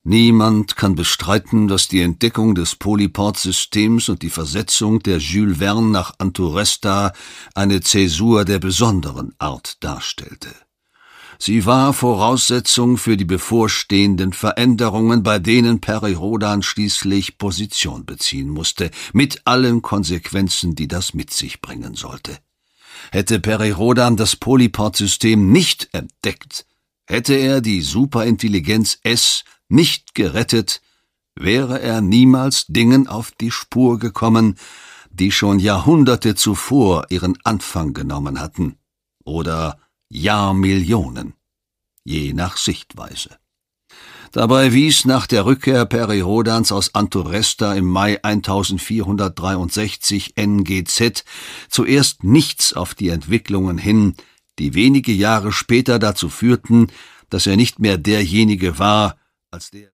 Niemand kann bestreiten, dass die Entdeckung des Polyport-Systems und die Versetzung der Jules Verne nach Anturesta eine Zäsur der besonderen Art darstellte. Sie war Voraussetzung für die bevorstehenden Veränderungen, bei denen Perry-Rhodan schließlich Position beziehen musste, mit allen Konsequenzen, die das mit sich bringen sollte. Hätte Perry-Rhodan das Polyport-System nicht entdeckt, hätte er die Superintelligenz S nicht gerettet, wäre er niemals Dingen auf die Spur gekommen, die schon Jahrhunderte zuvor ihren Anfang genommen hatten, oder Jahrmillionen, je nach Sichtweise. Dabei wies nach der Rückkehr Perry-Rhodans aus Anturesta im Mai 1463 NGZ zuerst nichts auf die Entwicklungen hin, die wenige Jahre später dazu führten, dass er nicht mehr derjenige war, als der